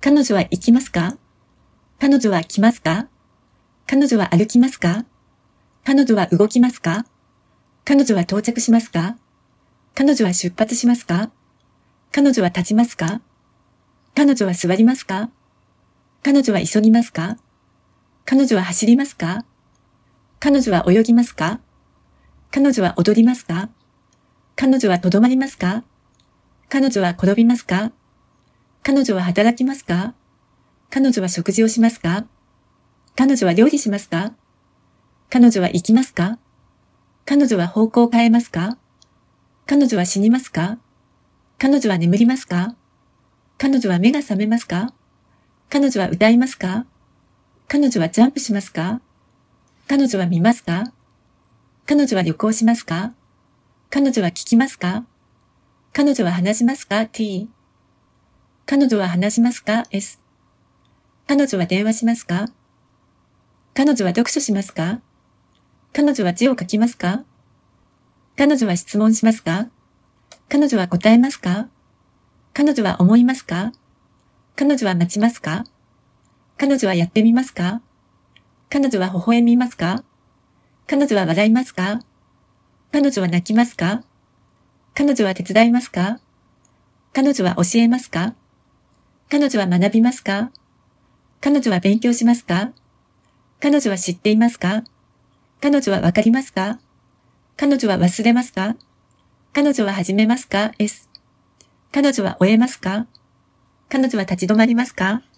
彼女は行きますか？彼女は来ますか？彼女は歩きますか？彼女は動きますか？彼女は到着しますか？彼女は出発しますか？彼女は立ちますか？彼女は座りますか？彼女は急ぎますか？彼女は走りますか？彼女は泳ぎますか？彼女は踊りますか？彼女はとどまりますか？彼女は転びますか？彼女は働きますか？彼女は食事をしますか？彼女は料理しますか？彼女は生きますか？彼女は方向を変えますか？彼女は死にますか？彼女は眠りますか？彼女は目が覚めますか？彼女は歌いますか？彼女はジャンプしますか？彼女は見ますか？彼女は旅行しますか？彼女は聞きますか？彼女は話しますか？ T。彼女は話しますか？ S。彼女は電話しますか？彼女は読書しますか？彼女は字を書きますか？彼女は質問しますか？彼女は答えますか？彼女は思いますか？彼女は待ちますか？彼女はやってみますか？彼女は微笑みますか？彼女は笑いますか？彼女は泣きますか？彼女は手伝いますか？彼女は教えますか？彼女は学びますか？彼女は勉強しますか？彼女は知っていますか？彼女はわかりますか？彼女は忘れますか？彼女は始めますか？ S。彼女は終えますか？彼女は立ち止まりますか？